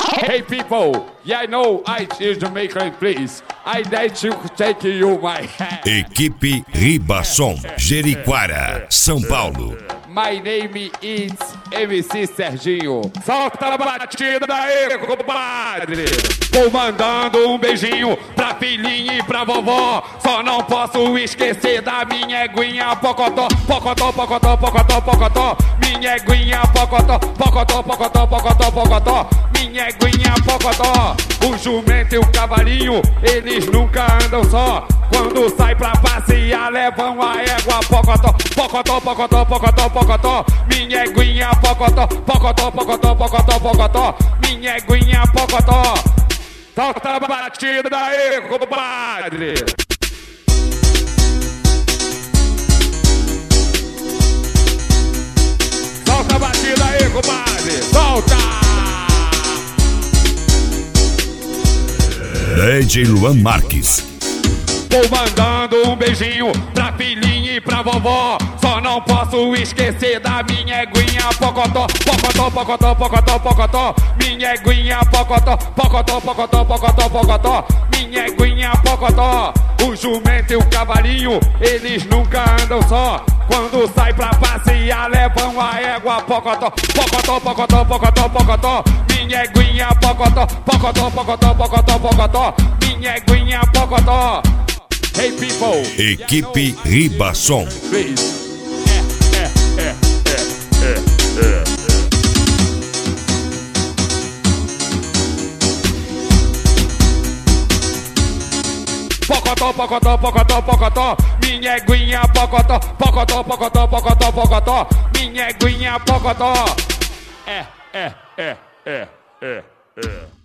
Hey people, yeah I know I is Jamaican please. I like to take you my hand. Equipe Ribassom, Jeriquara, São Paulo. My name is MC Serginho. Solta a batida daí, compadre. Vou mandando um beijinho pra filhinha e pra vovó. Só não posso esquecer da minha eguinha pocotó. Pocotó, pocotó, pocotó, pocotó. Minha eguinha pocotó. Pocotó, pocotó, pocotó, pocotó. Minha eguinha pocotó. O jumento e o cavalinho, eles nunca andam só. Quando sai pra passear, levam a égua pocotó. Pocotó, pocotó, pocotó, pocotó. Minha eguinha pocotó. Pocotó, pocotó, pocotó, pocotó. Minha eguinha pocotó. Solta a batida daí, compadre. Solta a batida aí, compadre. Solta! DJ Luan Marques. Vou mandando um beijinho pra filhinha e pra vovó. Só não posso esquecer da minha eguinha pocotó. Pocotó, pocotó, pocotó, pocotó. Minha eguinha pocotó. Pocotó, pocotó, pocotó, pocotó. Minha eguinha pocotó. O jumento e o cavalinho, eles nunca andam só. Quando sai pra passear, levam a égua pocotó. Pocotó, pocotó, pocotó, pocotó. Minha eguinha pocotó. Pocotó, pocotó, pocotó, pocotó. Minha eguinha pocotó. Hey people, Equipe Ribassom. please. Pocotó, pocotó, pocotó, pocotó. Minha eguinha pocotó. Pocotó, pocotó, pocotó, pocotó. Minha eguinha pocotó. É.